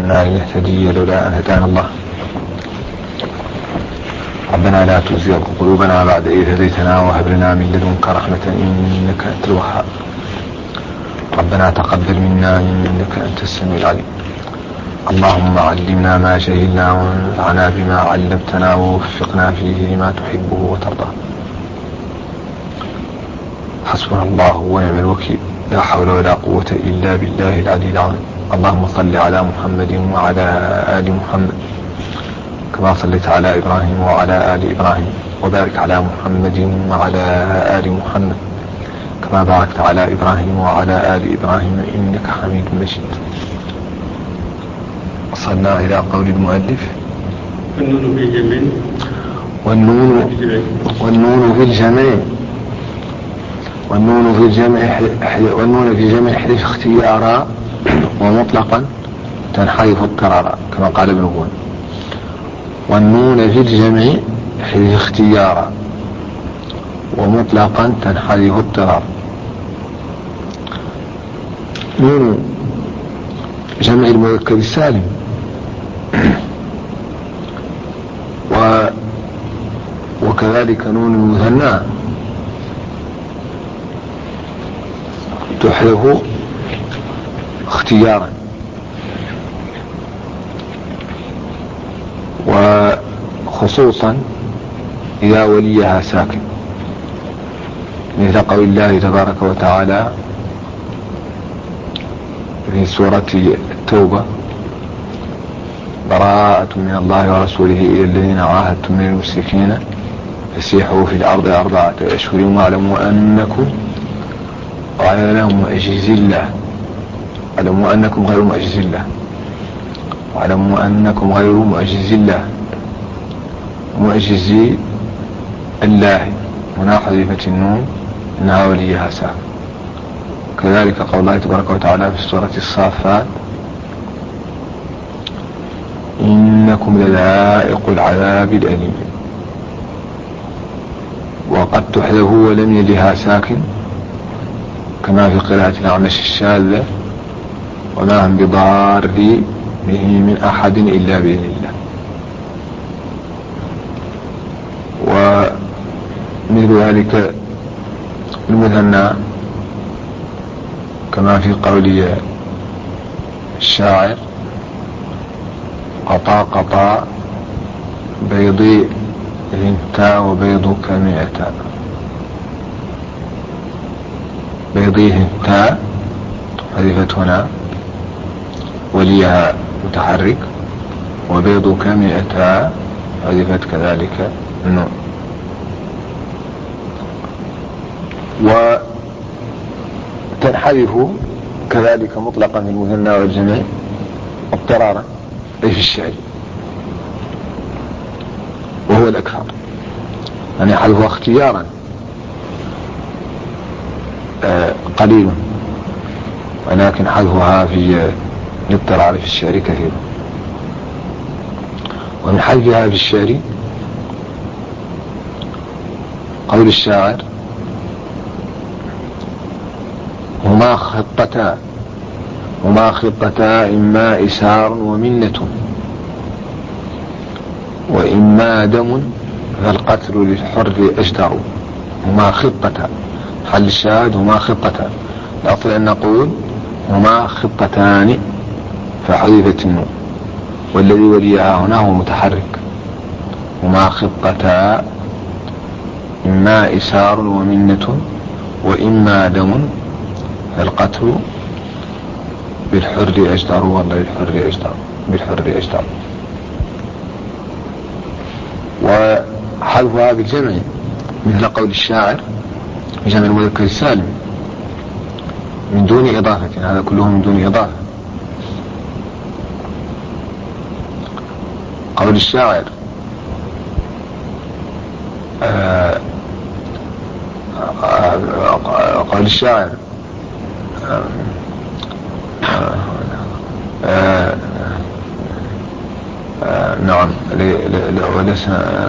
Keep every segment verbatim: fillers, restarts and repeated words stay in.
كنا لنهتدي لولا أن هدانا الله. ربنا لا تزغ قلوبنا بعد إذ هديتنا وهب لنا من لدنك رحمة إنك أنت الوهاب. ربنا تقبل منا إنك أنت السميع العليم. اللهم علمنا ما جهلنا وانفعنا بما علمتنا ووفقنا فيه لما تحبه وترضى. حسبنا الله ونعم الوكيل، لا حول ولا قوة إلا بالله العلي العظيم. اللهم صل على محمد وعلى آل محمد كما صليت على إبراهيم وعلى آل إبراهيم، وبارك على محمد وعلى آل محمد كما باركت على إبراهيم وعلى آل إبراهيم إنك حميد مجيد. وصلنا إلى قول المؤلف: والنون في الجمع والنون والنون في الجمع والنون في الجمع والنون في الجمع احذف اختيارا ومطلقا تنحرف اضطرارا كما قال ابن بون. والنون في الجمع احذف اختيارا ومطلقا تنحرف اضطرارا. نون جمع المذكر السالم و وكذلك نون المثنى تحذف اختيارا، وخصوصا إذا وليها ساكن، مثل قول الله تبارك وتعالى في سورة التوبة: براءة من الله ورسوله إلى الذين عاهدتم من المشركين فسيحوا في الأرض أربعة أشهر واعلموا أنكم غير معجز الله واعلموا أنكم غير معجز الله واعلموا أنكم غير معجز الله معجز الله هنا حذفت النون إنها وليها ساكن. كذلك قول الله تبارك وتعالى في سورة الصافات: إنكم لذائق العذاب الأليم. وقد تحذف ولم يلها ساكن كما في قراءة الأعمش الشاذة: وما هم بضار به من أحد إلا بإذن الله. ومثل ذلك المثنى كما في قول الشاعر: قطا قطا بيضي ثنتا وبيضك مئتا. بيضي ثنتا حذفت هنا وليها متحرك، وبيضك مئتا حذفت كذلك النون. وتنحذف كذلك مطلقا في المثنى والجمع اضطرارا أي في الشعر، وهو الأكثر، يعني حذفها اختيارا آه قليل، ولكن حذفها في الاضطرار في الشعر كثير. ومن حذفها في الشعر قول الشاعر: هما خطتا هما خطتا إما إسار ومنة وإما دم فالقتل للحر أجدر. هما خطتا، حل الشاهد هما خطتا، الأصل أن نقول هما خطتان فحذفت النون، والذي وليها هنا هو متحرك. هما خطتا إما إسار ومنة وإما دم فالقتل بالحر أجدر. والله بالحر أجدر بالحر أجدر. وحذفها بالجمع مثل قول الشاعر جمع المذكر السالم من دون إضافة، هذا كله من دون إضافة. قول الشاعر: آه آه قول الشاعر آه آه آه نعم ولسنا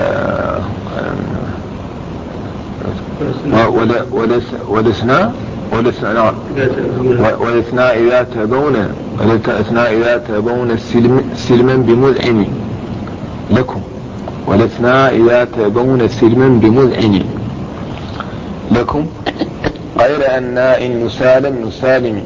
ولا ولسنا والاثنان والاثنان إذا تبون والاثنان إذا تبون السلم سلما بمذعن لكم والاثنان إذا تبون سلما بمذعن لكم غير أن إن نسالم نسالم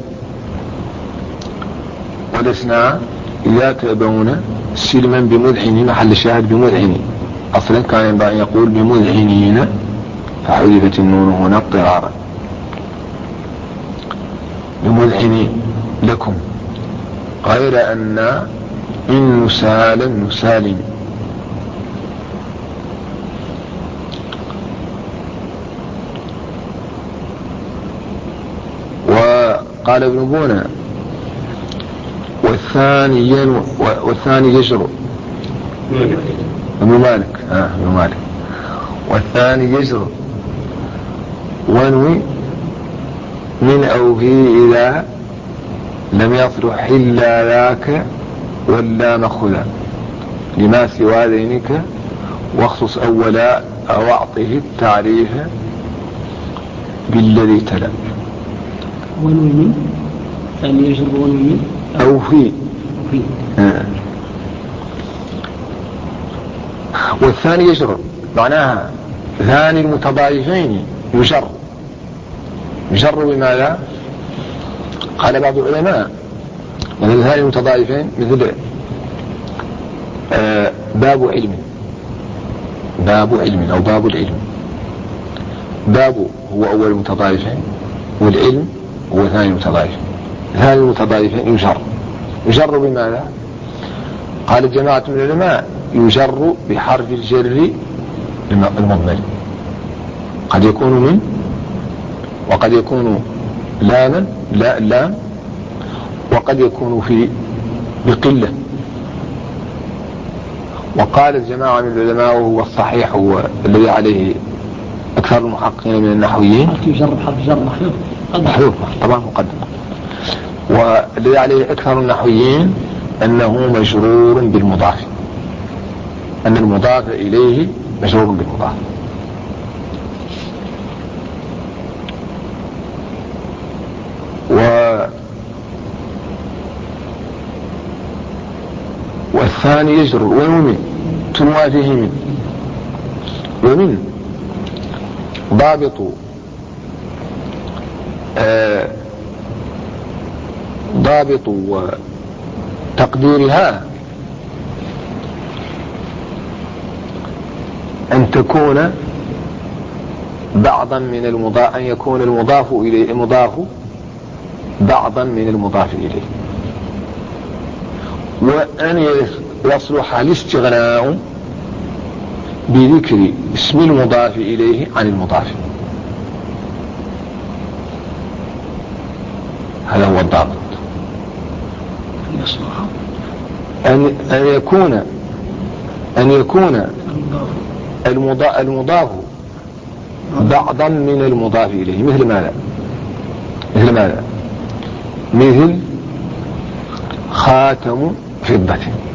والاثنان إذا تبون سلما بمذعن محل الشاهد بمذعن أصلا كان ينبغي أن يقول بمذعنين فحذفت النون هنا اضطرارا بمذعن لكم غير أن إن نسالم نسالم وقال ابن بونا والثاني ينو والثاني يجر ابن مالك اه ابن مالك والثاني يجر وانوي من أوهي إذا لم يصلح إلا ذاك ولا مخذا لما سوى ذينك واخصص أولا أو أعطه التعريف بالذي تلا ونوي من ثاني يجر ونوي من أو في آه. والثاني يجر معناها ثاني المتضايفين يجر يجر بماذا؟ قال بعض العلماء مثل ثاني المتضايفين مثل آه باب علم باب علم أو باب العلم باب هو أول المتضايفين والعلم هو ثاني المتضايفين ثاني المتضايفين يجر يجر بماذا؟ قال جماعة من العلماء يجر بحرف الجر المضمر قد يكون من وقد يكون لاما لا لام وقد يكون في بقلة وقال الجماعة من العلماء وهو الصحيح هو الذي عليه أكثر المحققين من النحويين يجر بحرف جر محذوف محذوف طبعا مقدم والذي عليه أكثر النحويين أنه مجرور بالمضاف أن المضاف إليه مجرور بالمضاف و والثاني يجرر ومن تنوى فيه من ومن ضابط آه ضابط وتقديرها أن تكون بعضا من المضاف أن يكون المضاف إليه المضاف بعضا من المضاف إليه وأن يصلح الاستغناء بذكر اسم المضاف إليه عن المضاف هذا هو الضابط أن أن يكون أن يكون المضاف بعضا من المضاف إليه مثل ماذا مثل ماذا مثل خاتم فضة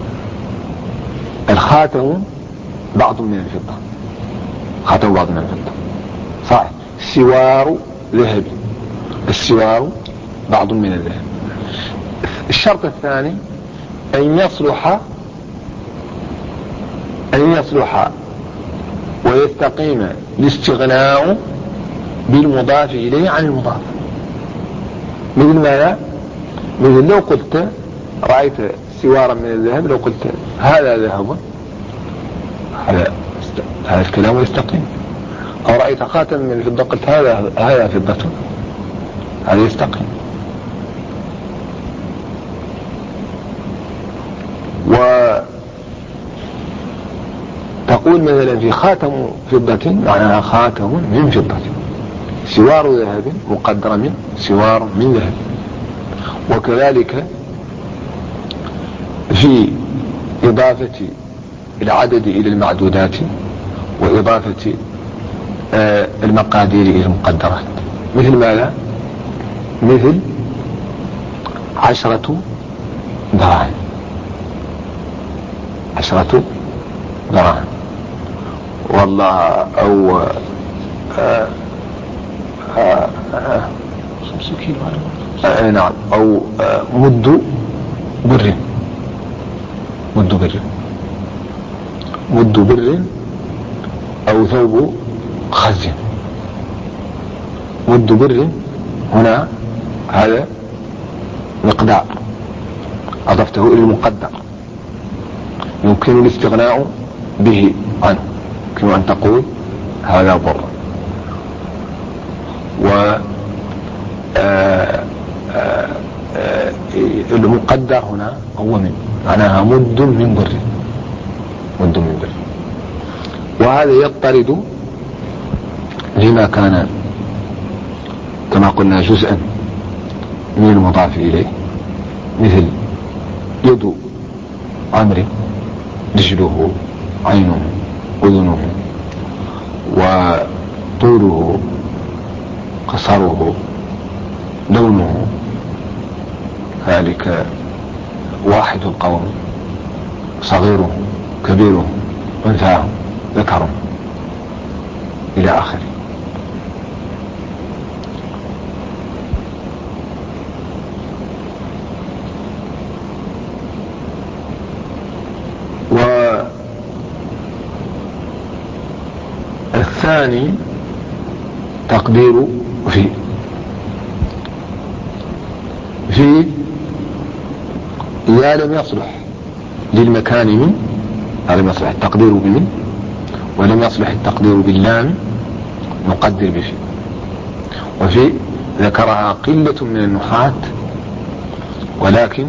الخاتم بعض من الفضة خاتم بعض من الفضة صحيح سوار ذهب السوار بعض من الذهب الشرط الثاني أن يصلح أن يصلح ويستقيم الاستغناء بالمضاف إليه عن المضاف مثل ماذا مثل لو قلت رأيت سوارا من الذهب لو قلت هذا ذهب هذا هذا الكلام يستقيم أو رأيت خاتم من الفضة قلت هذا هذا فضة هذا يستقيم وتقول مثلا في خاتم فضة معناها خاتم من فضة سوار ذهب مقدر من سوار من ذهب وكذلك في إضافة العدد إلى المعدودات وإضافة آه المقادير إلى المقدرات مثل ماذا مثل عشرة دراهم عشرة دراهم والله أو آه آه آه خمس كيلو على آه نعم، أو آه مد بر مد بر مد بر أو ثوب خز. مد بر هنا هذا مقدار أضفته إلى المقدر يمكن الاستغناء به عنه، يمكن أن تقول هذا بر. و آه آه آه المقدر هنا هو من معناها مد من بر مد من بر. وهذا يضطرد لما كان كما قلنا جزءا من المضاف إليه، مثل يد عمرو رجله عينه أذنه، وطوله قصره لونه، ذلك واحد القوم صغيره كبيره أنثاه ذكره إلى آخره. والثاني تقدير في في إذا لم يصلح للمكان من، لم يصلح التقدير بمن ولم يصلح التقدير باللام نقدر بفي. وفي ذكرها قلة من النحاة، ولكن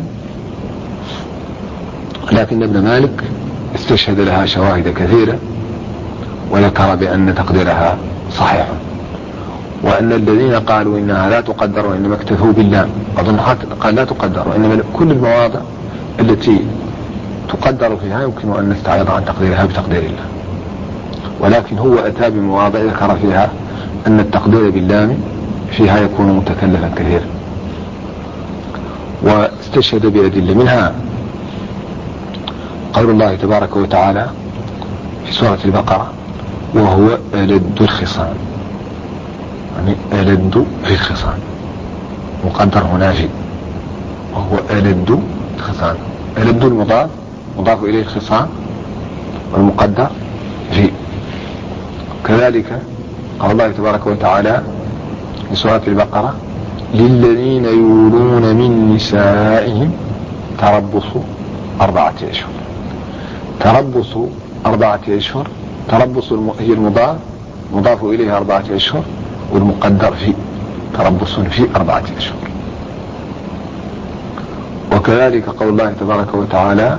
لكن ابن مالك استشهد لها شواهد كثيرة وذكر بأن تقديرها صحيح، وأن الذين قالوا إنها لا تقدر وإنما اكتفوا باللام، أظن قال لا تقدر، وإنما كل المواضع التي تقدر فيها يمكن أن نستعيض عن تقديرها بتقدير الله، ولكن هو أتى بمواضع ذكر فيها أن التقدير باللام فيها يكون متكلفا كثيرا، واستشهد بأدلة منها قول الله تبارك وتعالى في سورة البقرة: وهو ألد الخصام، يعني ألد في الخصام، مقدر هنا في، وهو ألد الخصام، ألد المضاف مضاف إليه الخصام، والمقدر في. كذلك قال الله تبارك وتعالى في سورة البقرة: للذين يولون من نسائهم تربص أربعة أشهر. تربص أربعة أشهر، تربص هي المضاف مضاف إليه أربعة أشهر، والمقدر في تربص في أربعة أشهر. وكذلك قول الله تبارك وتعالى: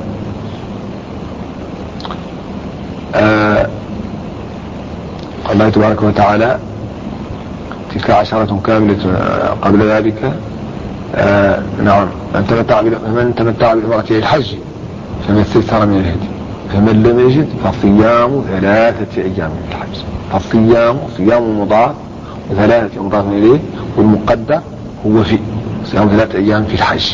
آه قال الله تبارك وتعالى: تلك عشرة كاملة قبل ذلك، آه نعم، من تمتع بعمرته الحج فما استيسر من الهدي، فمن لم يجد فصيام ثلاثة أيام من الحج. فالصيام صيام مضاف وثلاثة مضاف إليه، والمقدر هو في صيام ثلاثة أيام في الحج.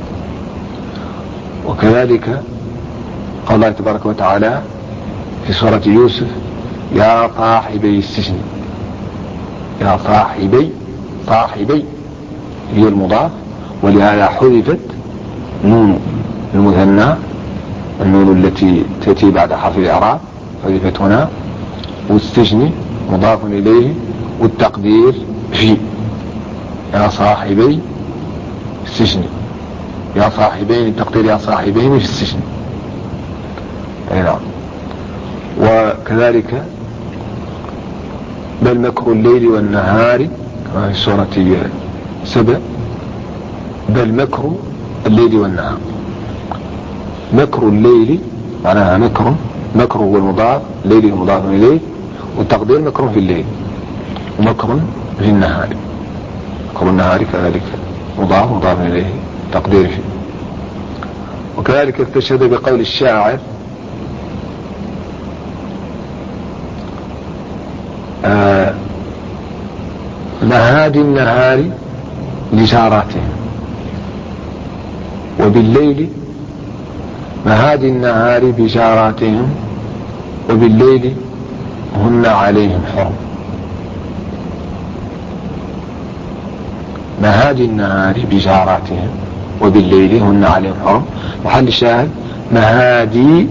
وكذلك قال الله تبارك وتعالى في سورة يوسف: يا صاحبي السجن. يا صاحبي، صاحبي هي المضاف، ولهذا حذفت نون المثنى، النون التي تأتي بعد حرف الإعراب حذفت هنا، والسجن مضاف إليه، والتقدير في. يا صاحبي السجن، يا صاحبين، التقدير يا صاحبين في السجن. أي نعم. وكذلك بل مكر الليل والنهار كما في سورة سبع: بل مكر الليل والنهار. مكر الليل معناها مكر، مكر هو المضاف، الليل هو مضاف إليه، والتقدير مكر في الليل، ومكر في النهار. مكر النهار كذلك مضاف مضاف إليه تقدير فيه. وكذلك استشهد بقول الشاعر: آه مهادي النهار لجاراتهم، وبالليل مهادي النهار بجاراتهم، وبالليل هن عليهم حرم. مهادي النهار بجاراتهم وبالليل هن عليهم حرم. محل الشاهد مهادي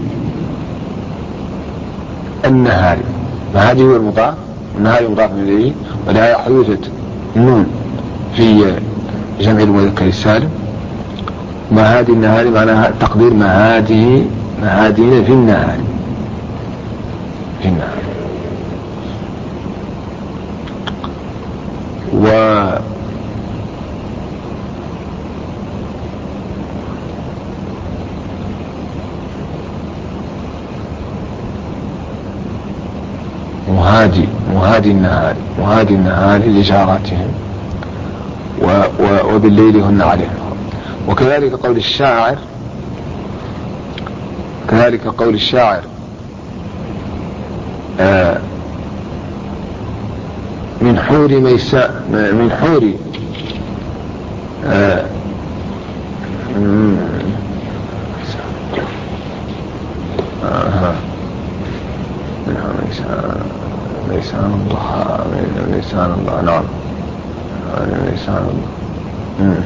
النهار، مهادي هو المضاف، النهار مضاف إليه، ولا يوجد نون في جمع المذكر السالم. مهادي النهار معناها تقدير مهادي مهادين في النهار في النهار. و مهادي مهادي النهار مهادي النهار لجاراتهم و و وبالليل هن عليهم. وكذلك قول الشاعر كذلك قول الشاعر آه من حور ميساء من حور آه آه ليسان الضحى ليسان الضحى نعم ليسان الضحى.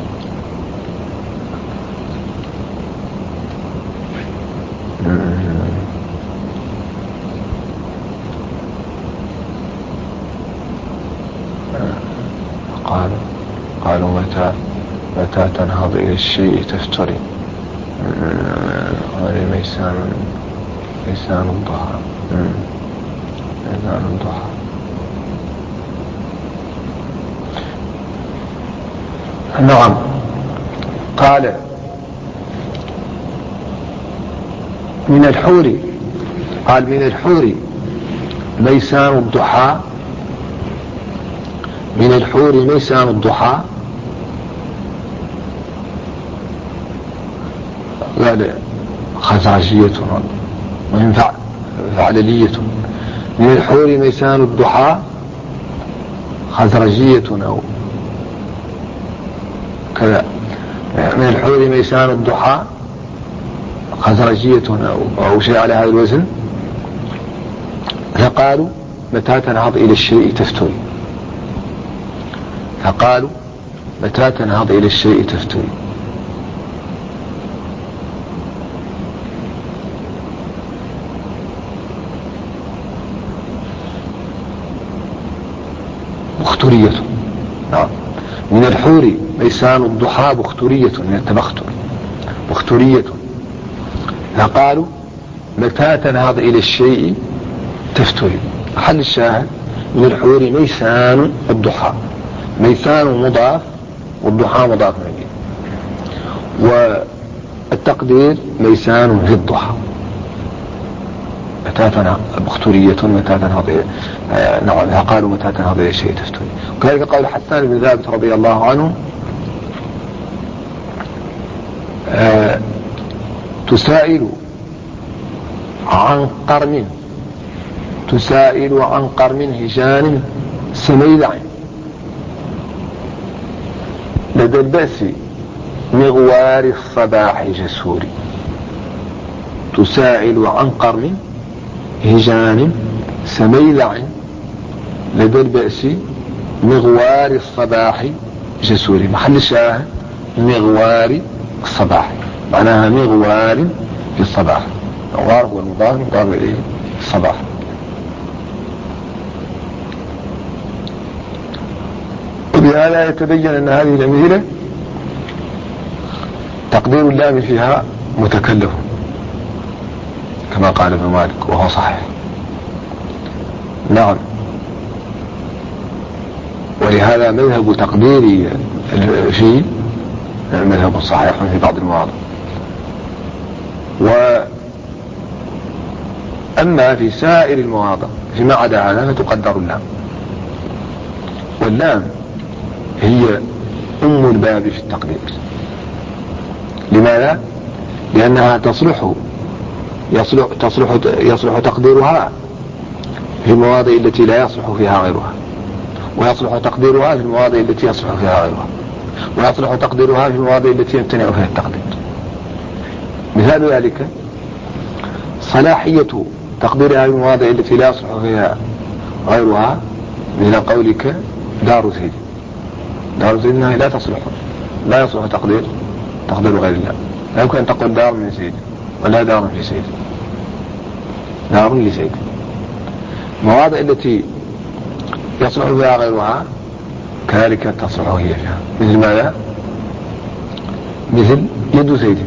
قالوا قالوا متى متى تنهض إلى الشيء تفتري هذه ليسان ليسان الضحى ليسان الضحى. نعم. قال من الحور قال من الحور ليسان الضحى من الحور ليسان الضحى. قال خزعجية وهم فعللية. من الحور ليسان الضحى خزرجية أو كذا. من الحور ليسان الضحى خزرجية أو, أو شيء على هذا الوزن. فقالوا متى تنهض إلى الشيء تفتري فقالوا متى تنهض إلى الشيء تفتري. بخترية. نعم. من الحور ليسان الضحى بخترية من التبختر بخترية. فقالوا متى تنهض إلى الشيء تفتري. محل الشاهد من الحور ليسان الضحى. ليسان مضاف والضحى مضاف إليه، والتقدير ليسان في الضحى. متى تنهض بخترية متى تنهض نعم. قالوا متى تنهض إلى الشيء تفتري. وكذلك قول حسان بن ثابت رضي الله عنه آه تسائل عن قرن تسائل عن قرن هجان سميلع لدى البأس مغوار الصباح جسور. تسائل عن قرن هجان سميلع لدى البأس مغوار الصباح جسور. محل الشاهد مغوار الصباح معناها مغوار في الصباح. مغوار هو المضاف مضاف إليه الصباح. وبهذا يتبين أن هذه الأمثلة تقدير اللام فيها متكلف كما قال ابن مالك وهو صحيح. نعم. ولهذا مذهب تقدير فيه مذهب صحيح في بعض المواضع. وأما في سائر المواضع فيما عدا هذا فتقدر اللام. واللام هي أم الباب في التقدير. لماذا؟ لأنها تصلح يصلح, تصلح, يصلح تقديرها في المواضع التي لا يصلح فيها غيرها، ويصلح تقديرها في المواضع التي يصلح فيها غيرها، ويصلح تقديرها في المواضع التي يمتنع فيها التقدير. مثال ذلك صلاحية تقديرها في المواضع التي لا يصلح فيها غيرها، مثل قولك دار زيد دار سيدنا لا تصلح، لا يصلح تقدير تقدير غير الله. لا يمكن أن تقول دار من سيد ولا دار في سيد، دار لسيد. المواضع التي يصلح فيها غيرها كذلك تصلح هي فيها. مثل ماذا؟ مثل يد سيد،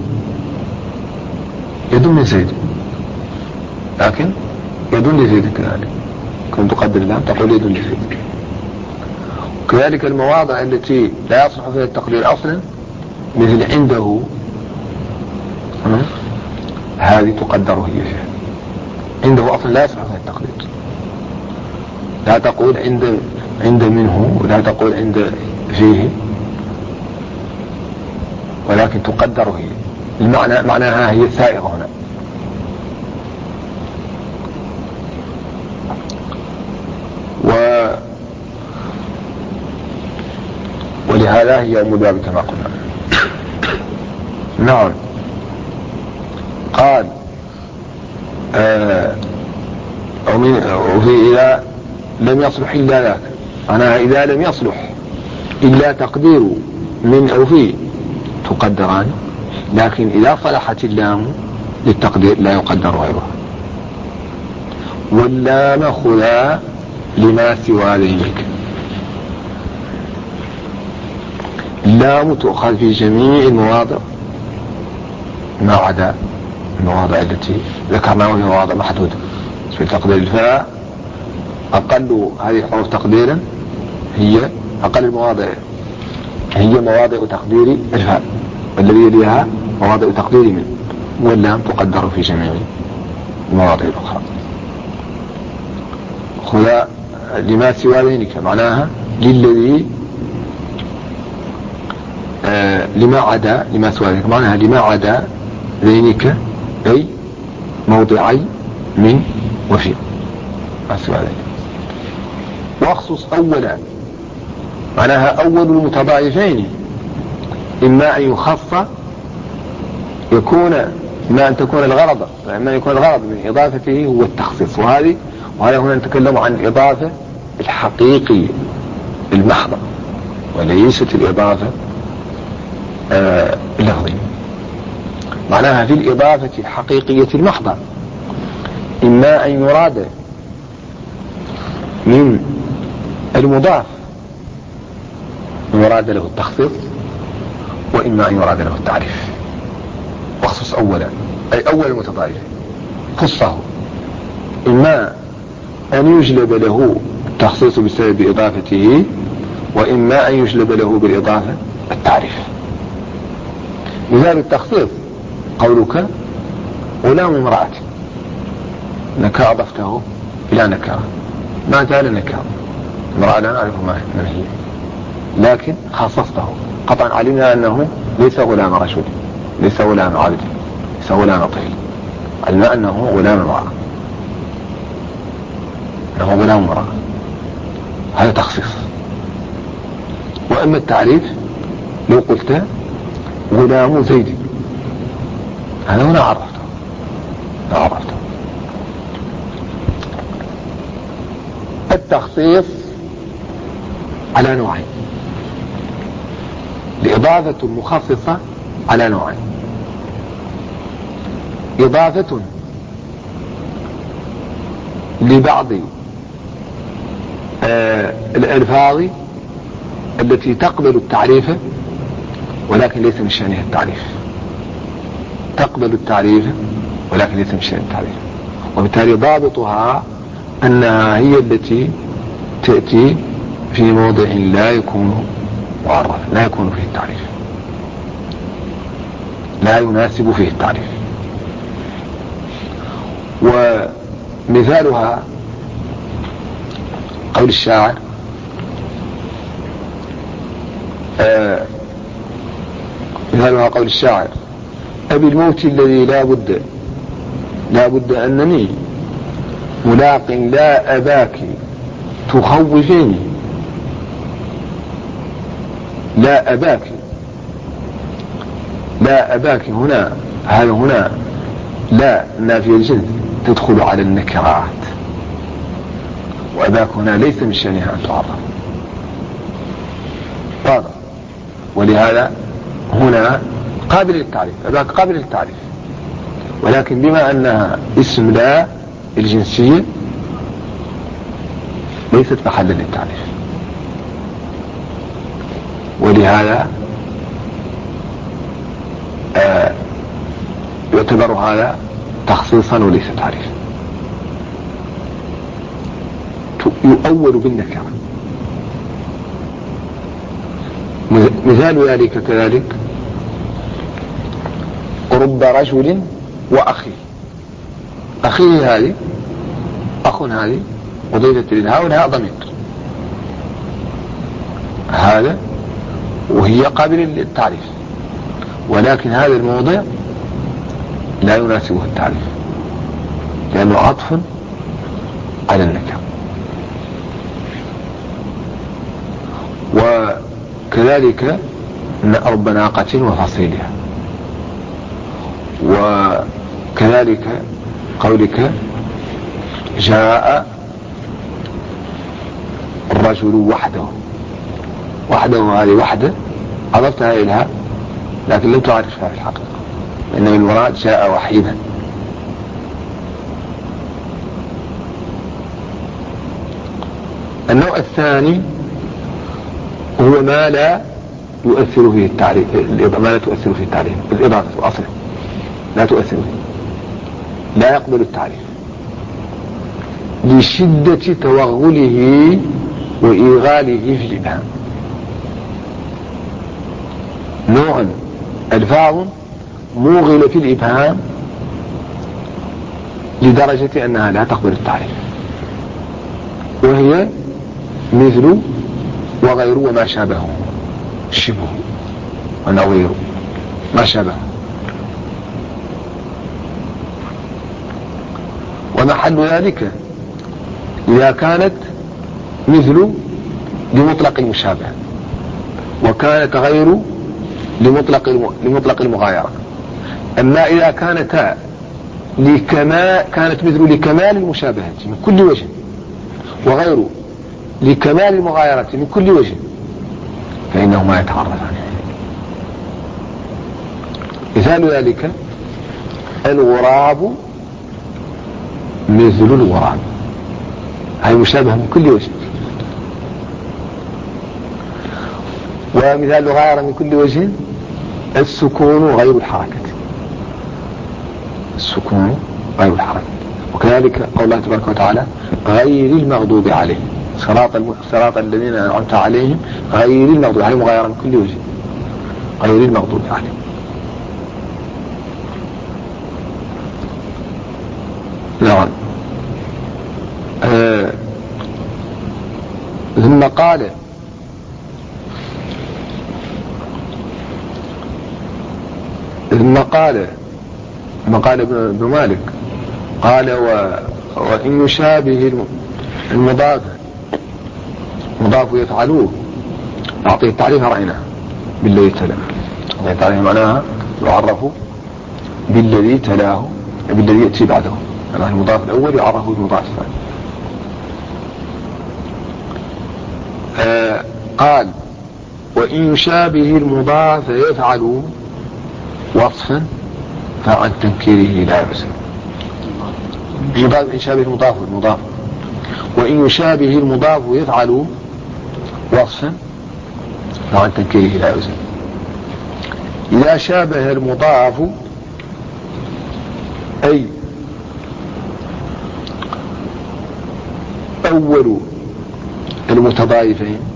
يد من سيد لكن يد لسيد كذلك، كنت تقدر الله تقول يد لسيد. وكذلك المواضع التي لا يصلح فيها التقدير أصلا مثل عنده، هذه تقدر هي فيها. عنده أصلا لا يصلح فيها التقدير، لا تقول عند عند منه ولا تقول عند فيه، ولكن تقدر هي. المعنى معناها هي سائغة هنا. و ولهذا هي أم الباب كما قلنا. نعم. قال آه وفي إذا لم يصلح إلا ذاك، أنا إذا لم يصلح إلا تقدير من أو في تقدران، لكن إذا صلحت اللام للتقدير لا يقدر غيرها. واللام خذا لما سوى ذلك. اللام تؤخذ في جميع المواضع ما عدا المواضع التي ذكرناها وهي مواضع محدودة. في تقدير الفاء أقل هذه الحروف تقديرا هي أقل المواضع هي مواضع تقدير الفاء، والذي يليها مواضع تقدير من، واللام تقدر في جميع المواضع الأخرى. خذ لما سوى ذلك معناها للذي آه لما عدا لما سوى ذلك معناها لما عدا ذلك، أي موضعي من وفي ما سوى ذلك. واخصص أولا معناها أول المتضاعفين، إما أن يخص يكون إما أن تكون الغرض إما أن يكون الغرض من إضافته هو التخصيص. وهذه وهذا هنا نتكلم عن الإضافة الحقيقية المحضة وليست الإضافة آه اللفظية. معناها في الإضافة الحقيقية المحضة إما أن يراد من المضاف يراد له التخصيص، وإما أن يراد له التعريف. واخصص أولا أي أول المتضاعف خصه، إما أن يجلب له التخصيص بسبب إضافته، وإما أن يجلب له بالإضافة التعريف. مثال التخصيص قولك غلام امرأة، انك اضفته الى نكره، ما زال نكره، امرأة لا نعرف من هي، لكن خصصته قطعا علمنا انه ليس غلام رجل، ليس غلام عبد، ليس غلام طفل، علمنا انه غلام امرأة، انه غلام امرأة، هذا تخصيص. واما التعريف لو قلت غلام زيد، هذا هنا عرفته لا عرفته. التخصيص على نوعين، الإضافة المخصصة على نوعين، إضافة لبعض آه الألفاظ التي تقبل التعريف ولكن ليس من شأنها التعريف، تقبل التعريف ولكن ليس من شأنها التعريف، وبالتالي ضابطها أنها هي التي تأتي في موضع لا يكون معرف، لا يكون فيه التعريف، لا يناسب فيه التعريف. ومثالها قول الشاعر آه مثالها قول الشاعر أبي الموت الذي لا بد لا بد أنني ملاق لا أباك تخوفيني، لا أباك، لا أباك هنا، هذا هنا لا نافية الجنس تدخل على النكرات، وأباك هنا ليس من شأنها أن تعرف. واضح. ولهذا هنا قابل للتعريف، ذاك قابل للتعريف، ولكن بما أنها اسم لا الجنسية ليست محلا للتعريف، ولهذا آه يعتبر هذا تخصيصا وليس تعريفا. يؤول بالنكرة. مثال ذلك كذلك رب رجل وأخيه. أخيه هذه أخ هذه وضيفة للها ولها ضمير هذا وهي قابلة للتعريف، ولكن هذا الموضع لا يناسبه التعريف لأنه عطف على النكرة. وكذلك رب ناقة وفصيلها، وكذلك قولك جاء الرجل وحده. وحده هذه وحده أضفتها إليها لكن لم تعرفها في الحقيقة، إنما المراد جاء وحيدا. النوع الثاني هو ما لا يؤثر فيه التعريف، ما لا تؤثر فيه التعريف، الإضافة أصلا لا تؤثر فيه، لا يقبل التعريف لشدة توغله وإيغاله في الإبهام. نوع ألفاظ موغلة في الإبهام لدرجة أنها لا تقبل التعريف، وهي مثل وغير وما شابهه، شبه ونظير ما شابه. ومحل ذلك إذا كانت مثل لمطلق المشابه، وكانت غير لمطلق لمطلق المغايرة. أما إذا كانت لكما كانت مثل لكمال المشابهة من كل وجه، وغير لكمال المغايرة من كل وجه، فإنهما يتعرضان. مثال ذلك الغراب مثل الغراب، هي مشابهة من كل وجه. ومثال غير من كل وجه السكون غير الحركة، السكون غير الحركة. وكذلك قول الله تبارك وتعالى غير المغضوب عليهم، صراط صراط الذين أنعمت عليهم غير المغضوب عليهم، مغايرة من كل وجه، غير المغضوب عليهم. نعم. آه. ثم قال ثم قال ثم قال ابن مالك قال و وإن يشابه المضاف مضاف يفعلوه أعطيه التعريف رأيناه بالذي تلاه، أعطيه التعريف معناها يعرف بالذي تلاه بالذي يأتي بعده، يعني المضاف الأول يعرف بالمضاف الثاني. آه قال وإن يشابه المضاف يفعل وصفا فعن تنكيره لا يعزم. المضاف إن شابه المضاف المضاف وإن يشابه المضاف يفعل وصفا فعن تنكيره لا يعزم. إذا شابه المضاف أي أول المتضايفين،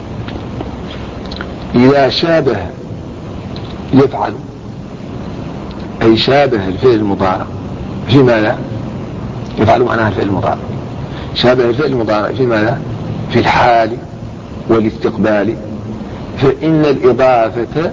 إذا شابه يفعل أي شابه الفعل المضارع في ماذا؟ يفعل معناها الفعل المضارع، شابه الفعل المضارع في ماذا؟ في الحال والاستقبال، فإن الإضافة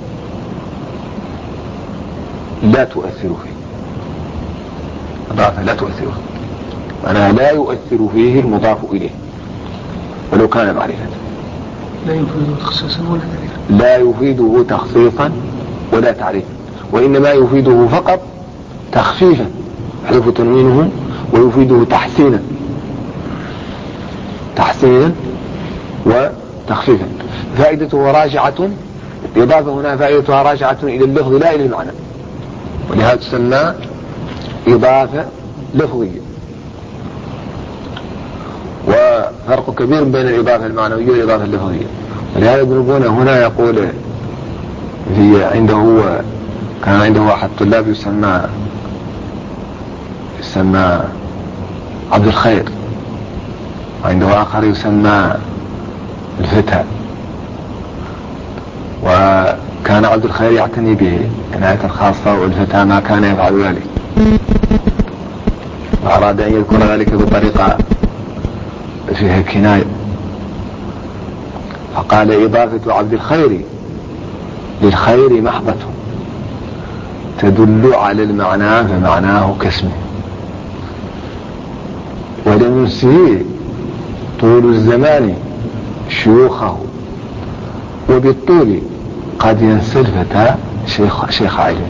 لا تؤثر فيه، الإضافة لا تؤثر فيه، معناها لا يؤثر فيه المضاف إليه ولو كان معرفة. لا يفيده تخصيصا ولا تعريفا، لا يفيده تخصيصا ولا تعريفا، وإنما يفيده فقط تخفيفا حذف تنوينه، ويفيده تحسينا تحسينا وتخفيفا. فائدته راجعة الإضافة هنا فائدتها راجعة إلى اللفظ لا إلى المعنى، ولهذا تسمى إضافة لفظية. وفرق كبير بين الإضافة المعنوية والإضافة اللفظية. ولهذا يقولون هنا يقول في عنده كان عنده أحد الطلاب يسمى يسمى عبد الخير، وعنده آخر يسمى الفتى، وكان عبد الخير يعتني به عناية خاصة والفتى ما كان يفعل ذلك، وأراد أن يذكر ذلك بطريقة فيها كناية، فقال إضافة عبد الخير للخير محضة تدل على المعنى فمعناه كاسمه، ولم ينسه طول الزمان شيوخه، وبالطول قد ينسى الفتى شيخ, شيخ علم.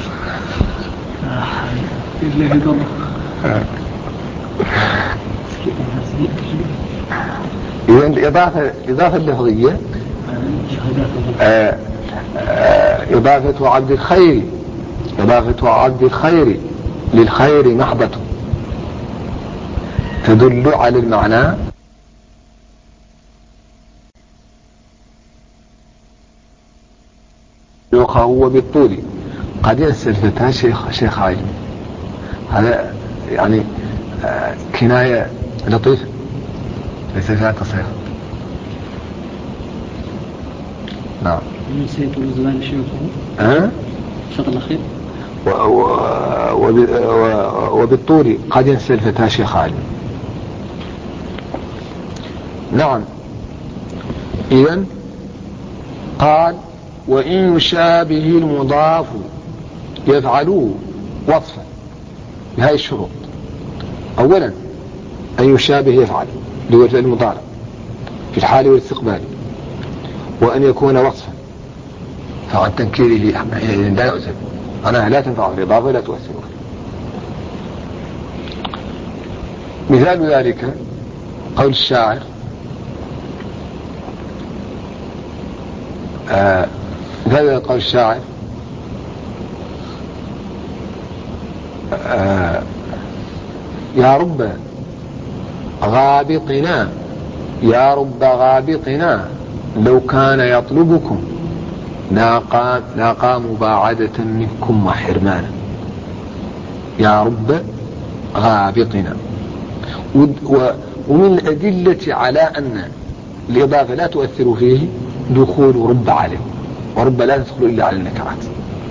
إذا الإضافة الإضافة اللفظية آه آه إضافة عبد الخير إضافة عبد الخير للخير محضة تدل على المعنى شيوخه، وبالطول قد ينسى الفتى شيخ شيخ علم. هذا يعني آه كناية لطيفة ليس فيها تصريح. نعم. نسيت الزمان شيوخه. ها؟ شاء الله خير. وبالطول قد ينسى الفتى شيخ علم. نعم. إذن قال وإن يشابه المضاف يفعلوه وصفا بهذه الشروط. أولا أن يشابه يفعل لوجه المضارع في الحال والاستقبال، وأن يكون وصفا فعن تنكيره لا يؤثر، أنا لا تنفع الإضافة لا تؤثر. مثال ذلك قول الشاعر آه مثال قول الشاعر آه يا رب غابطنا يا رب غابطنا لو كان يطلبكم لاقى لاقى مباعدة منكم وحرمانا. يا رب غابطنا. ومن الأدلة على أن الإضافة لا تؤثر فيه دخول رب عليه، ورب لا تدخل إلا على النكرات.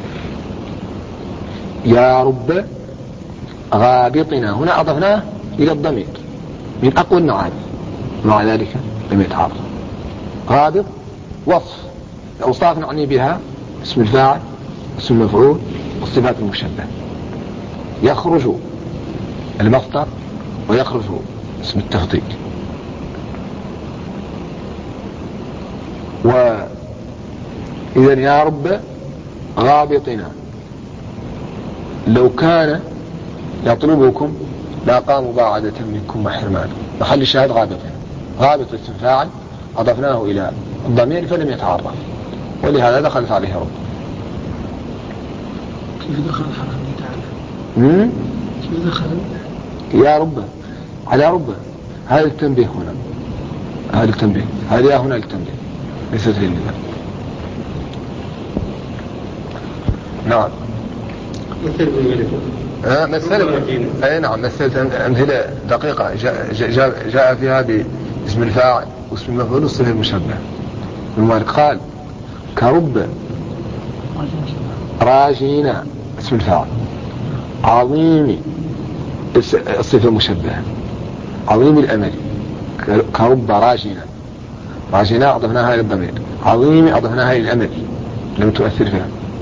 يا رب غابطنا هنا أضفناه إلى الضمير من أقوى المعاني، مع ذلك لم يتعارض. غابط وصف أوصاف نعني بها اسم الفاعل اسم المفعول والصفات المشبهة، يخرج المصدر ويخرج اسم التفضيل. وإذن يا رب غابطنا لو كان يطلبكم لاقى مباعدة منكم وحرمانا. محل الشاهد غابطنا، غابط اسم فاعل أضفناه إلى الضمير فلم يتعرف، ولهذا دخلت عليه رب. كيف دخل الحرف تعالى؟ كيف دخل يا رب على رب؟ هذا التنبيه هنا، هذا التنبيه، هذا هنا التنبيه ليست لله. نعم. مثل آه مثل أي نعم مثلت أمثلة دقيقة جاء, جاء, جاء فيها باسم الفاعل واسم المفعول والصفة المشبهة. المالك قال كرب راجينا اسم الفاعل، عظيم الصفة المشبهة، عظيم الأمل. كرب راجينا، راجينا أضفناها إلى الضمير، عظيم أضفناها إلى الأمل لم تؤثر فيها.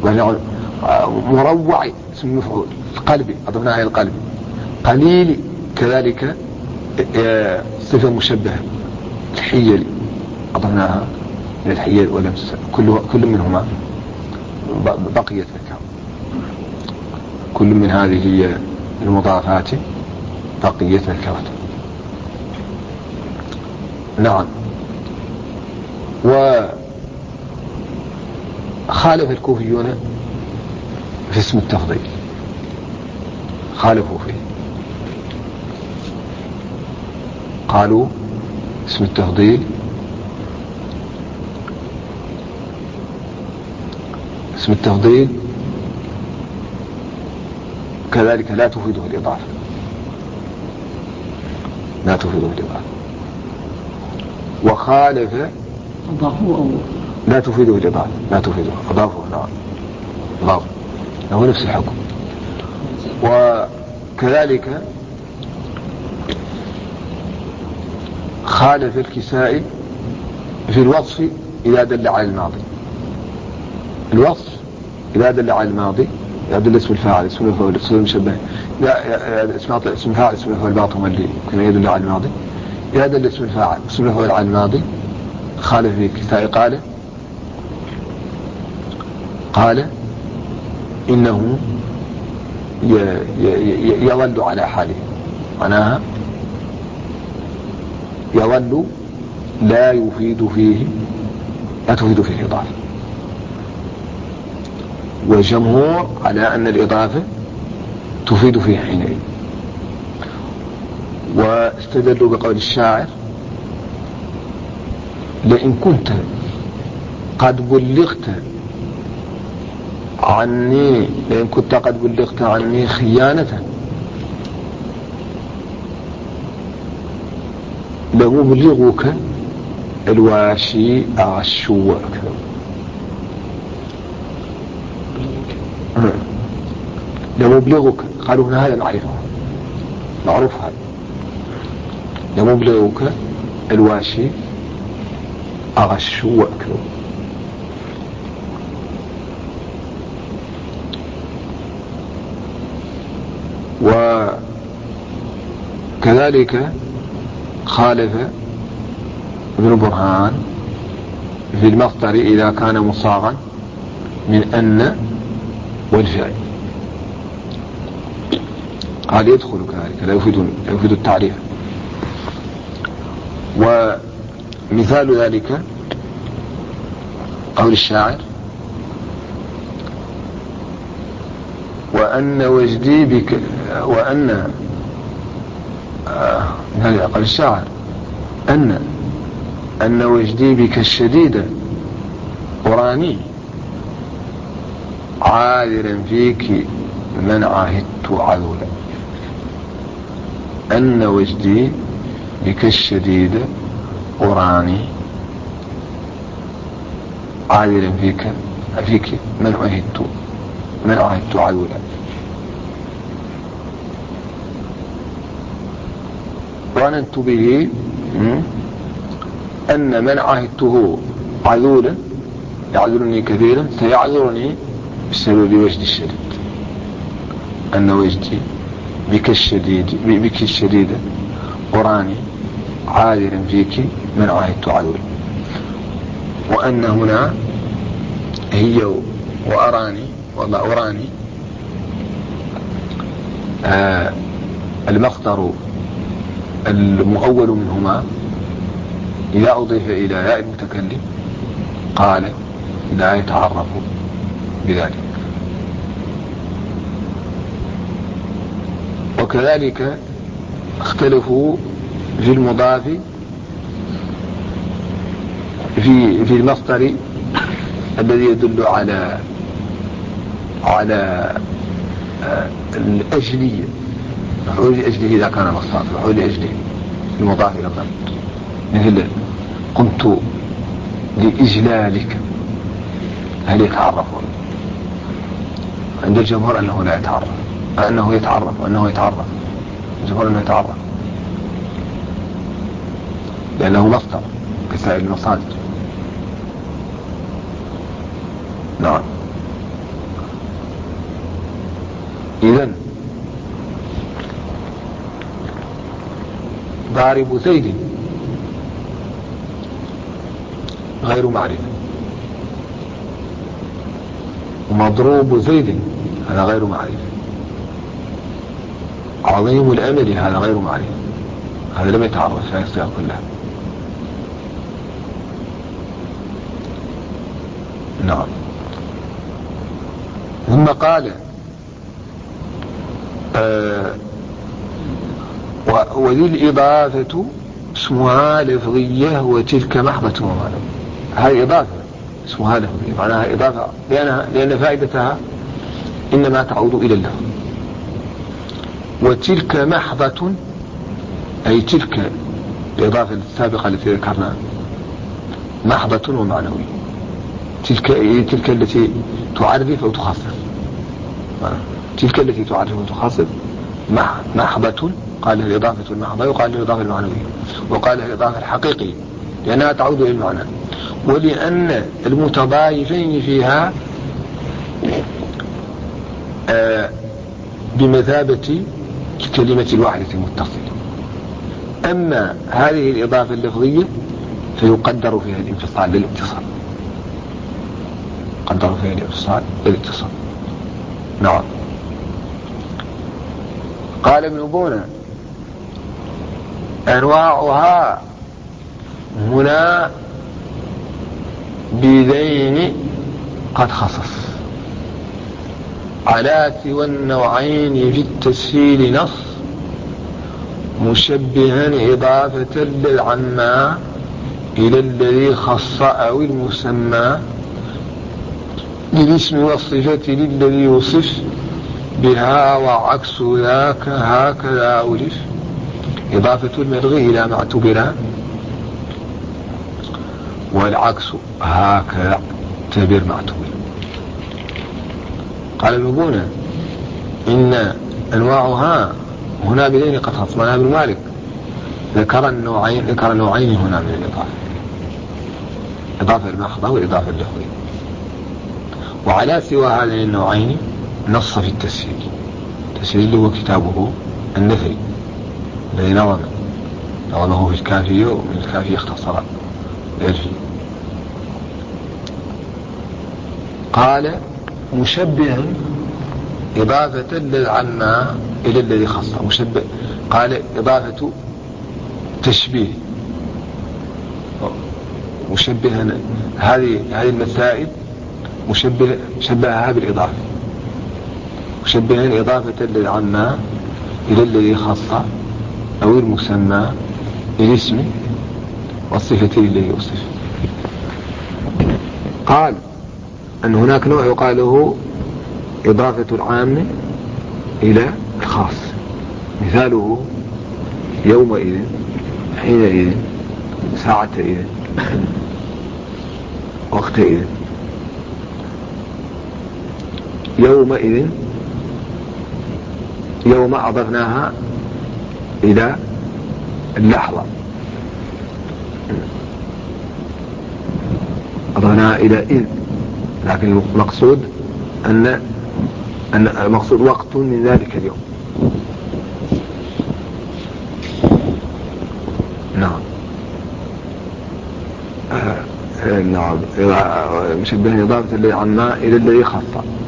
مروع اسم المفعول، قلبي أضفناها إلى القلب، قليل كذلك صفة مشبهة، الحيل أضفناها إلى الحيل ولم كل كل منهما بقية ذكر. كل من هذه المضافات بقية ذكرت. نعم. خالف الكوفيون في اسم التفضيل، خالفوا فيه، قالوا اسم التفضيل اسم التفضيل كذلك لا تفيده الإضافة، لا تفيده الإضافة. وخالف أضافوا أو لا تفيده الإضافة، لا تفيده أضافه، نعم أضافه، هو نفس الحكم. وكذلك خالف الكسائي في الوصف إذا دل على الماضي، الوصف إذا دل على الماضي، إذا دل اسم الفاعل، اسم المفعول، اسم المشبه، اسم اسم الفاعل، اسم المفعول بعضهم اللي يمكن يدل على الماضي، إذا دل اسم الفاعل اسم المفعول على الماضي خالف في الكسائي قال قال إنه يظل على حاله، معناها يظل لا يفيد فيه لا تفيد فيه الإضافة. والجمهور على أن الإضافة تفيد فيه حينئذ، واستدلوا بقول الشاعر: لئن كنت قد بلغت عني لئن كنت قد بلغت عني خيانة لمبلغك الواشي أغشوك. لمبلغك، قالوا هنا هذا معرفة معروف، هذا لمبلغك الواشي أغشوك. وكذلك خالف ابن برهان في المصدر إذا كان مصاغا من أن والفعل، قال يدخل كذلك لا يفيد لا يفيد التعريف. ومثال ذلك قول الشاعر: وأن وجدي بك وأن آه قال الشاعر أن أن وجدي بك الشديد أراني عاذرا فيك من عاهدت عذولا. أن وجدي بك الشديد أراني عاذرا فيك فيك من عاهدت من عاهدت عذولا. ظننت به أن من عاهدته عذولا يعذرني كثيرا سيعذرني بسبب وجدي الشديد. أن وجدي بك الشديد بك الشديد أراني عاذرا فيك من عاهدت عذولا. وأن هنا هي وأراني والله أراني آه المصدر المؤول منهما إذا أضيف إلى ياء المتكلم قال لا يتعرف بذلك. وكذلك اختلفوا في المضاف في في المصدر الذي يدل على على الأجلية، مفعول لأجله إذا كان مصدر، مفعول لأجله المضاف إلى الضمير، مثل قمت لإجلالك، هل يتعرفون؟ عند الجمهور أنه لا يتعرف، أنه يتعرف وأنه يتعرف الجمهور أنه يتعرف لأنه مصدر كسائر المصادر. نعم. إذن ضارب زيد غير معرفة، ومضروب زيد هذا غير معرفة، عظيم الأمل هذا غير معرفة، هذا لم يتعرف في السياق كلها. نعم. ثم قال آه وذي الإضافة اسمها لفظية وتلك محضة ومعنى. هذه إضافة اسمها لفظية معناها إضافة لأنها لأن فائدتها إنما تعود إلى اللفظ. وتلك محضة أي تلك الإضافة السابقة التي ذكرناها محضة ومعنوية. تلك تلك التي تعرف أو تخصص تلك التي تعرف وتخصص محضة. قال الإضافة المحضة وقال الإضافة المعنوية وقال الإضافة الحقيقية لأنها تعود إلى المعنى ولأن المتضايفين فيها آه بمثابة الكلمة الواحدة المتصلة. أما هذه الإضافة اللفظية فيقدر فيها الانفصال للاتصال قدر فيها الانفصال للاتصال. نعم. قال ابن بونا أنواعها هنا بذين قد خصص على سوى النوعين في التسهيل نص مشبها إضافة للعما إلى الذي خص أو المسمى للاسم والصفة للذي يوصف بها وعكس ذاك هكذا أولف. إضافة الملغي إلى ما اعتبر والعكس هكذا اعتبر ما اعتبر. قال ابن بونا إن أنواعها هنا بذين قد خص. معناها ابن مالك ذكر النوعين ذكر النوعين هنا من الإضافة إضافة المحضة والإضافة اللفظية. وعلى سوى هذين النوعين نص في التسهيل. التسهيل هو كتابه النثري الذي نظم نظمه في الكافية ومن الكافية اختصر الألفي. قال مشبها إضافة للعما إلى الذي خص. مشبه قال إضافة تشبيه مشبها هذه هذه المسائل مشبه شبهها بالإضافة مشبها إضافة للعما إلى الذي خص أو المسمى الاسم والصفة للذي يوصف. قال أن هناك نوع يقال له إضافة العام إلى الخاص. مثاله يومئذ حينئذ ساعتئذ وقتئذ. يومئذ يوم أضفناها إلى اللحظة أضفناها إلى إذ لكن المقصود أن أن المقصود وقت من ذلك اليوم. نعم. آه نعم. مشبه إضافة للعما إلى الذي خص.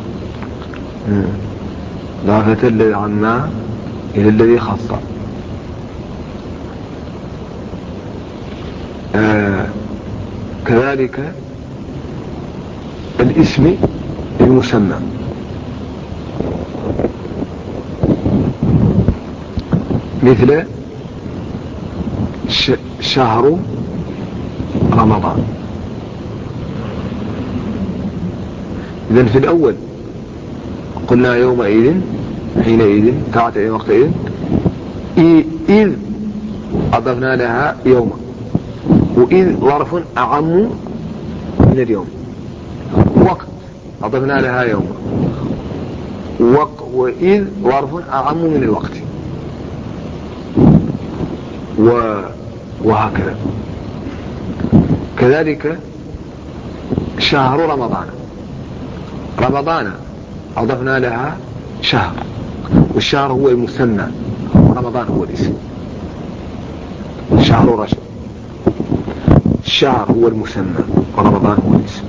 إضافة للعما إلى الذي خص. آه كذلك الاسم المسمى مثل شهر رمضان. إذن في الأول قلنا يومئذ حينئذ ساعتئذ وقتئذ إذ أضفنا لها يوم وإذ ظرف أعم من اليوم. وقت أضفنا لها يوم وإذ ظرف أعم من الوقت وهكذا. كذلك شهر رمضان رمضان أضفنا لها شهر والشهر هو المسمى ورمضان هو الاسم. شهر رجب الشهر هو المسمى ورمضان هو الاسم.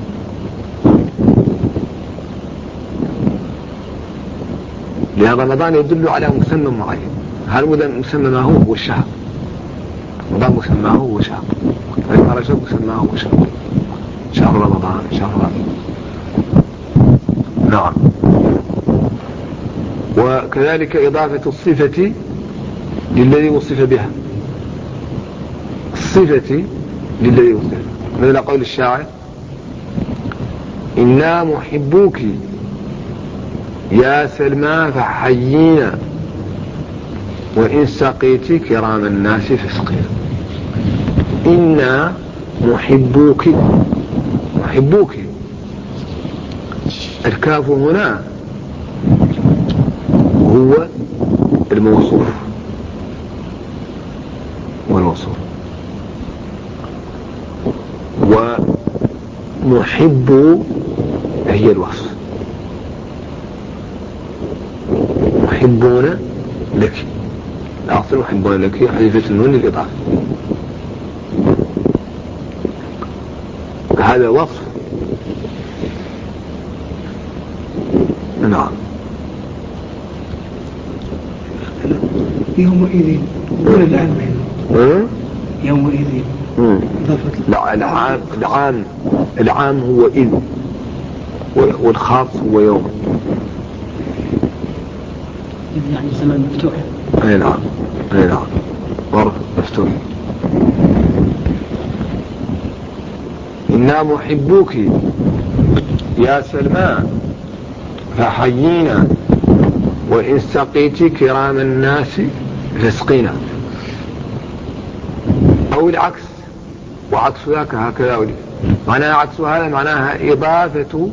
لأن رمضان يدل على مسمى معين. هل المسمى ما هو هو الشهر. رمضان مسماه هو شهر رجب مسماه هو شهر شهر رمضان شهر رمضان. نعم. وكذلك إضافة الصفة للذي وصف بها، الصفة للذي وصف، مثل قول الشاعر: إنا محبوك يا سلمى فحيينا وإن سقيت كرام الناس فاسقينا. إنا محبوك، محبوك، الكاف هنا هو الموصوف والوصف، ومحب هي الوصف. محبون لك، الأصل محبون لك حذفت النون للإضافة، هذا وصف. نعم. يومئذ ولا الآن أه؟ يومئذ لا، العام العام العام هو إذ، والخاص هو يوم. يعني زمن مفتوح. أي نعم، أي نعم، ظرف مفتوح. إنا محبوك يا سلمى فحيينا وإن سقيت كرام الناس فاسقينا، أو العكس، وعكس ذاك هكذا أولي. معناها عكس هذا معناها إضافة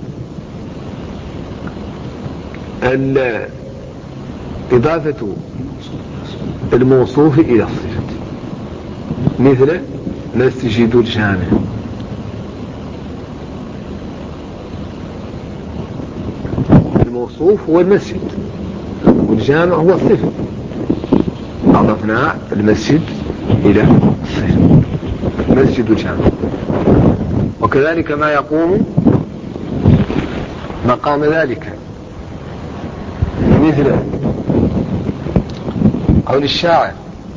إضافة الموصوف إلى الصفة، مثل مسجد الجامع. الموصوف هو المسجد والجامع هو الصفة، أضفنا المسجد إلى الصفة، مسجد الجامع. وكذلك ما يقوم مقام ذلك، مثل قول الشاعر: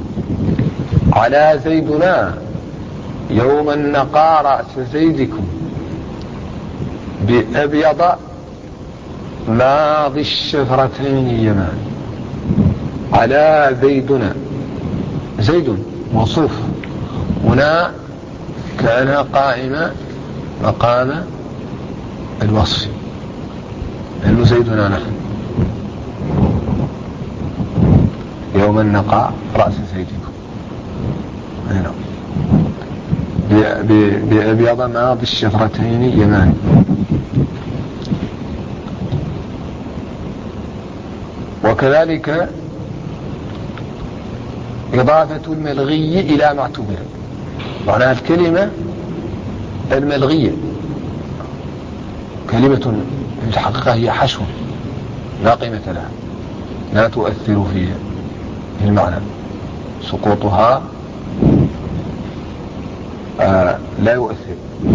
على زيدنا يوم النقى رأس زيدكم بأبيض ماضي الشفرتين يمان. على زيدنا، زيد موصوف هنا كان قائما مقام الوصف، لأنه زيدنا نحن. يوم النقى رأس زيدكم، هنا بأبيض ماضي الشفرتين يمان. وكذلك إضافة الملغي إلى معتوبه، معناها الكلمة الملغية كلمة في الحقيقة هي حشو لا قيمة لها، لا تؤثر في المعنى، سقوطها آه لا يؤثر،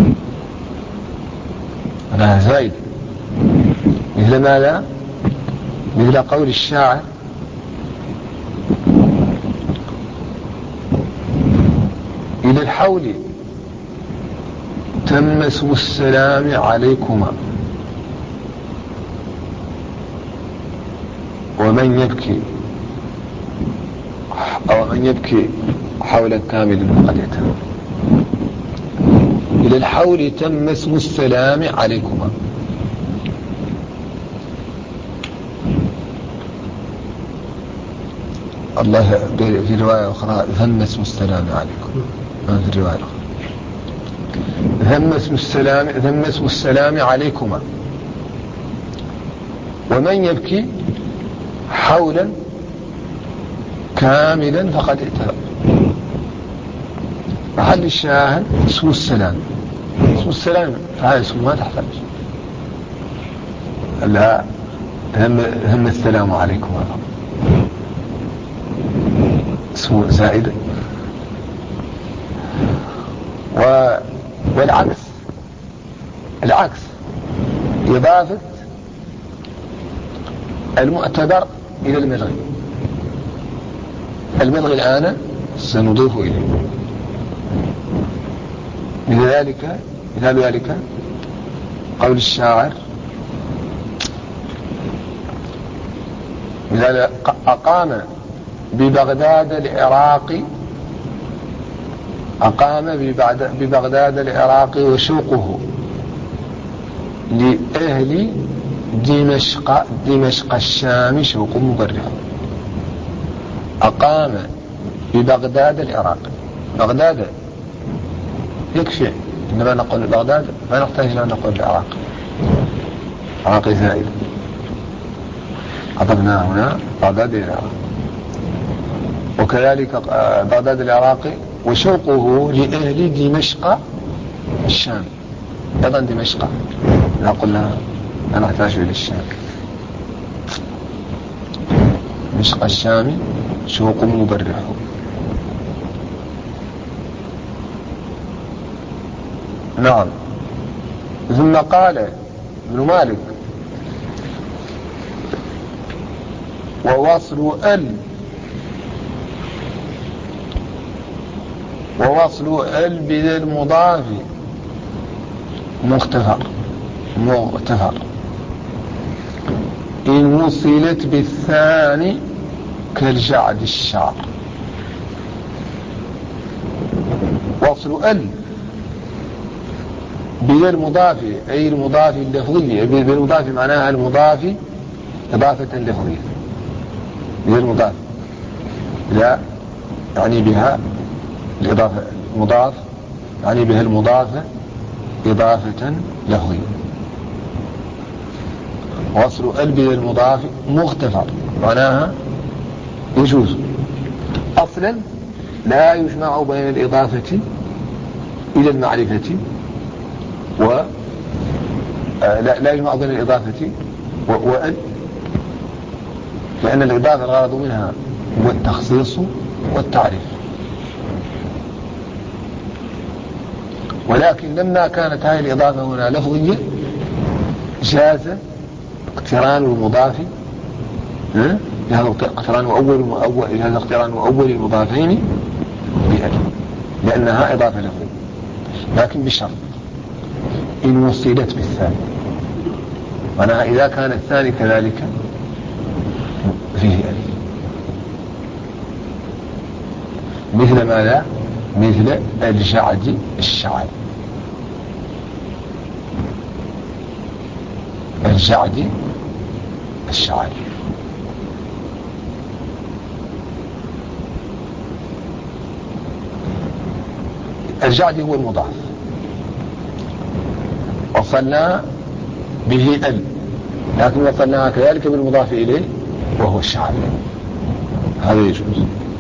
أنها زايد. مثل ماذا؟ مثل قول الشاعر: إلى الحول تم اسم السلام عليكما ومن يبكي أو من يبكي حولا كاملا فقد يتم. إلى الحول تم اسم السلام عليكما. الله في رواية أخرى ذم اسم السلام عليكم، ما في رواية أخرى ذم اسم السلام ذم اسم السلام عليكما ومن يبكي حولا كاملا فقد ائتلى. محل الشاهد اسم السلام، اسم السلام فهذا اسم ما تحتاج لا هم, هم السلام عليكم، هذا اسم زائد. و... والعكس، العكس إضافة المعتبر إلى الملغي. الملغي الآن سنضيف إليه. من ذلك مثال ذلك قول الشاعر: مثال أقام ببغداد العراق، أقام ببغداد العراق وشوقه لأهل دمشق دمشق الشام شوق مبرح. أقام ببغداد العراق، بغداد يكفي عندما نقول بغداد ما نحتاج إلى أن نقول العراق، عراق زائد، عطفنا هنا بغداد العراق. وكذلك بغداد العراقي وشوقه لأهل دمشق الشام، أيضا دمشق لا قلنا لا نحتاج إلى الشام، دمشق الشام شوق مبرح. نعم. ثم قال ابن مالك ووصل ال ووصل ال بذا المضاف مختفر مغتفر إن وصلت بالثاني كالجعد الشعر. وصل ال بذا المضاف أي المضاف اللفظي، بذا المضاف معناها المضاف إضافة لفظية، بذا المضاف لا يعني بها الإضافة، المضاف يعني بها المضافة إضافة لفظية. وصل ال بذا المضاف مغتفر معناها يجوز. أصلا لا يجمع بين الإضافة إلى المعرفة و لا, لا يجمع بين الإضافة وأل، لأن الإضافة الغرض منها هو التخصيص والتعريف. ولكن لما كانت هذه الإضافة هنا لفظية جاز اقتران المضاف، هذا اقتران أول هذا اقتران أول المضافين بأل لأنها إضافة لفظية، لكن بشرط إن وصلت بالثاني، معناها إذا كان الثاني كذلك فيه أل. مثل ماذا؟ مثل الجعد الشعر، الجعد الشعر. الجعد هو المضاف وصلنا به ال، لكن وصلناها كذلك بالمضاف إليه وهو الشعر، هذا يجوز.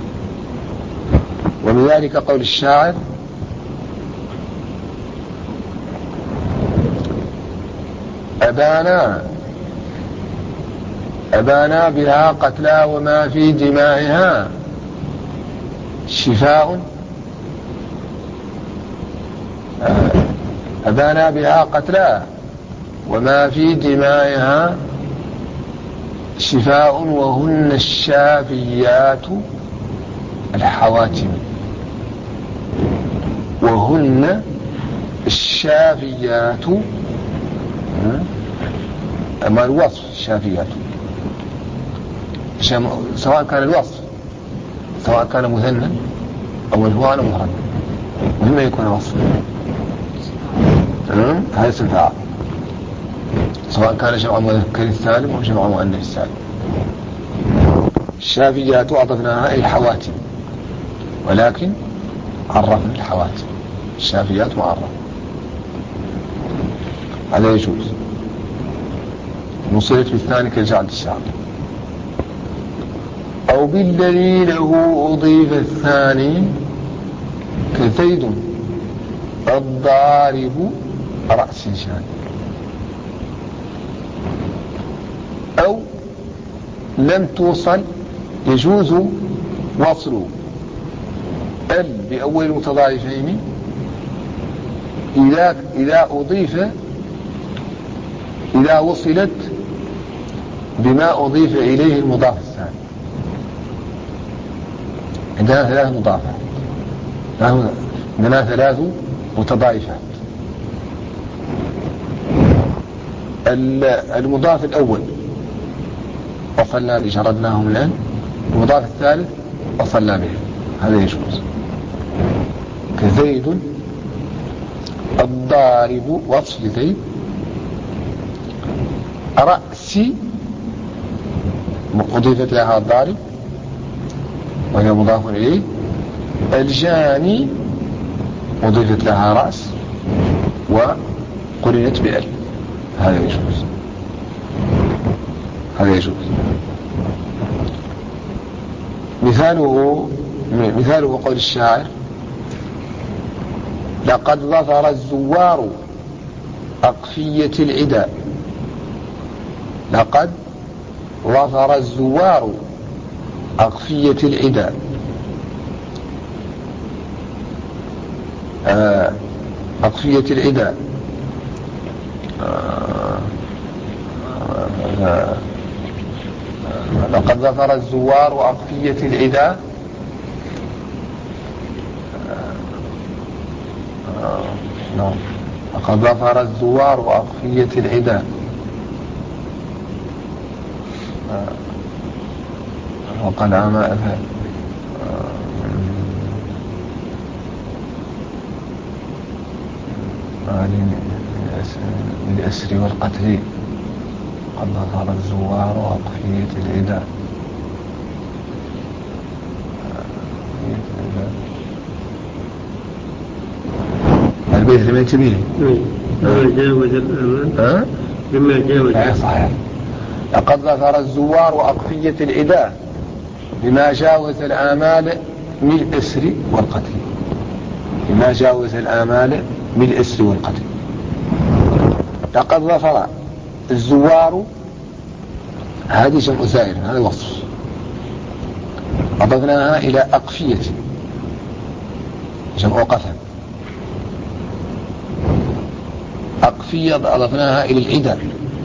ومن ذلك قول الشاعر أبانا أبانا بها قتلى وما في دمائها شفاء، أبانا بها قتلى وما في دمائها شفاء وهن الشافيات الحواتم، وهن الشافيات أما الوصف الشافيات سواء كان الوصف سواء كان مثنى أو مجموعة أو مفرد، مهم يكون وصف هذا اسم فاعل، سواء كان جمع مذكر سالم أو جمع مؤنث سالم. الشافيات أضفناها أي الحواتم، ولكن عرفنا الحواتم، الشافيات معرف، هذا يجوز. وصلت بالثاني كالجعد الشعر. أو بالذي له أضيف الثاني كزيد الضارب رأس شان. أو لم توصل يجوز وصل ال بأول المتضاعفين إذا إذا أضيف إذا وصلت بما أضيف إليه المضاف الثاني. عندنا ثلاث مضافات، عندنا ثلاث متضاعفات. المضاف الأول وصلنا به جردناه من ال، المضاف الثالث وصلنا به، هذا يجوز. كزيد الضارب، وصف لزيد، رأسي أضيفت لها الضارب وهي مضاف إليه، الجاني أضيفت لها رأس وقرنت بأل، هذا يجوز، هذا يجوز. مثاله مثاله قول الشاعر: لقد ظفر الزوار أقفية العدا، لقد ظفر الزوار أقفية العدا، أقفية العدا، لقد ظفر الزوار أقفية العدا، لقد ظفر الزوار أقفية العدا، وقد عمى بالأسر والقتل، قد ظهر الزوار وأقفية العدا. البيت لم ينتبه مما جاوز الأمان، مما جاوز صحيح. لقد ظهر الزوار وأقفية العدا بما جاوز الآمال من الأسر والقتل، بما جاوز الآمال من الأسر والقتل. لقد ظفر الزوار، هذه جمع زائر، هذا الوصف، أضفناها إلى أقفية، جمع قفا، أقفية أضفناها إلى العدا،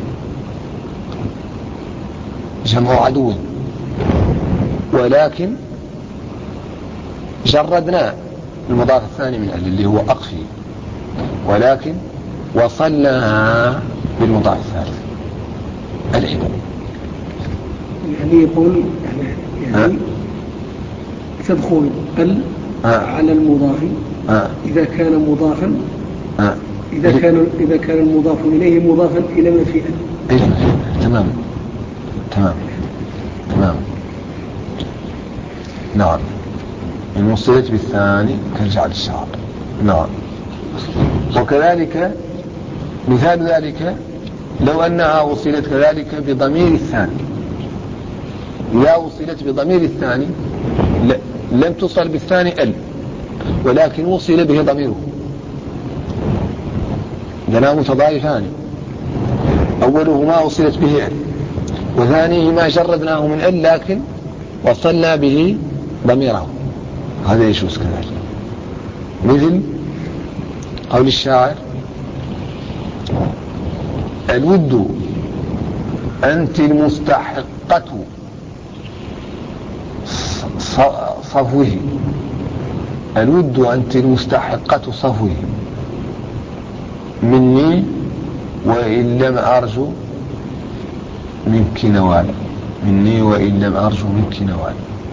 جمع عدو، ولكن جردنا المضاف الثاني من أهل اللي هو أقفي، ولكن وصلناها بالمضاف الثالث العدا. يعني يقول يعني تدخل ال على المضاف إذا كان مضافا، إذا كان إذا كان المضاف إليه مضافا إلى ما فيه إلى ما فيه. تمام تمام تمام. نعم، إن وصلت بالثاني كالجعل الشعر. نعم. وكذلك مثال ذلك لو أنها وصلت كذلك بضمير الثاني، لا وصلت بضمير الثاني لم تصل بالثاني ال، ولكن وصل به ضميره، لنا متضايفان، أولهما وصلت به ال، وثانيهما جردناه من ال لكن وصلنا به ضميره، هذا يجوز كذلك. مثل قول الشاعر: الود أنت المستحقة صفوه، الود أنت المستحقة صفوه، مني وإن لم أرجو منك نوال، مني وإن لم أرجو منك نوال.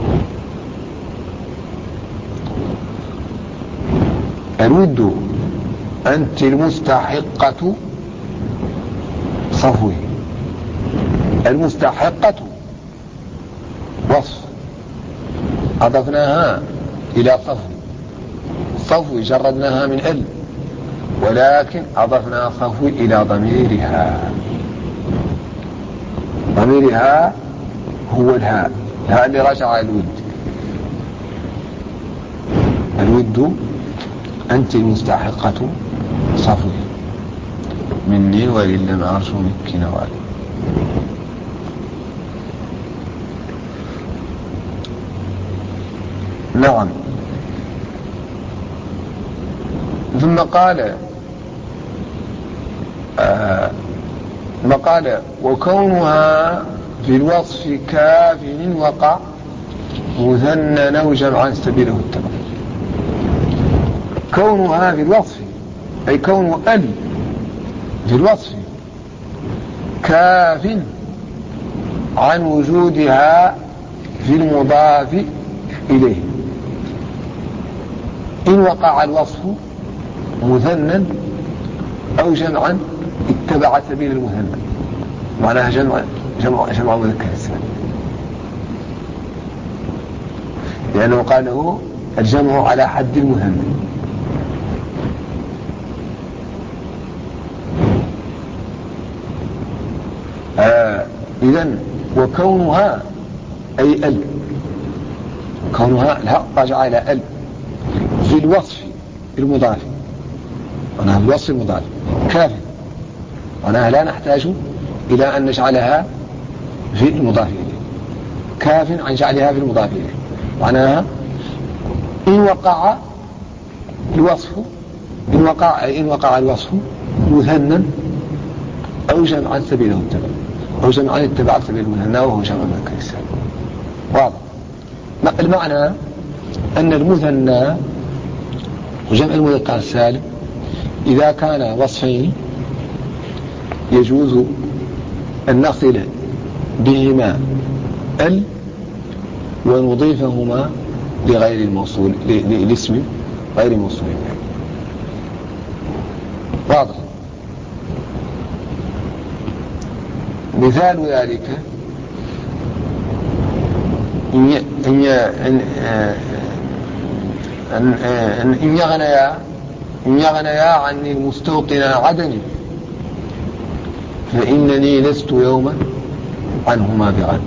الود أنت المستحقة صفوه، المستحقة وصف أضفناها إلى صفو، صفو جردناها من ال، ولكن أضفنا صفو إلى ضميرها، ضميرها هو الهاء، الهاء اللي رجع الود. الود أنت المستحقة صفو، مني وإن لم أرجو منك نوال. نعم. ثم قال آه ما قال: وكونها في الوصف كافٍ وقع مثنى أو جمعا سبيله التبع. كونها في الوصف أي كون ال في الوصف كاف عن وجودها في المضاف إليه إن وقع الوصف مثنى أو جمعا اتبع سبيل المثنى، معناها جمع جمع جمع مذكر السالم، لأنه قال له الجمع على حد المثنى. آه إذن وكونها أي ال، كونها الحق راجع إلى ال في الوصف المضاف، معناها الوصف المضاف كاف، معناها لا نحتاج إلى أن نجعلها في المضاف إليه، كاف عن جعلها في المضاف إليه، معناها إن وقع الوصف إن وقع إن وقع الوصف مثنى أو جمعا سبيله التبع، أو جمعا اتبع سبيل المثنى وهو جمع مذكر السالم. واضح المعنى أن المثنى وجمع المذكر السالم إذا كان وصفين يجوز أن نصل بهما ال ونضيفهما لغير الموصول لاسم غير الموصول. واضح. مثال ذلك إن إن يغنيا إن يغنيا عني المستوطن عدني فإنني لست يوما عنهما بعد.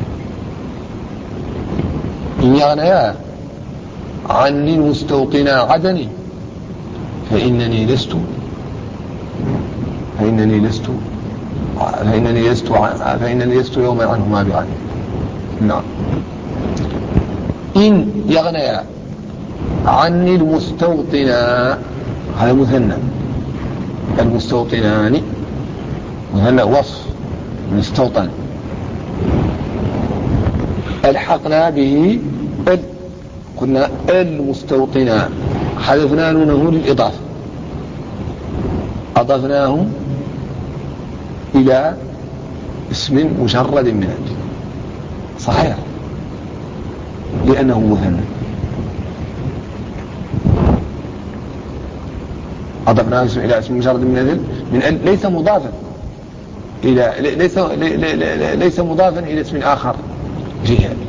إن يغنيا عني المستوطن عدني فإنني لست فإنني لست فإنني لست فإنني لست يوما عنهما بعد. نعم. إن يغنيا عني المستوطن، هذا مثنى، المستوطنان مثنى وصف مستوطن، ألحقنا به ال، قلنا المستوطنان، حذفنا نونه للإضافة، أضفناه إلى اسم مجرد من ال، صحيح، لأنه مثنى، أضفناه إلى اسم مجرد من ال من ال ليس مضافا إلى ليس ليس مضافا إلى اسم آخر جهة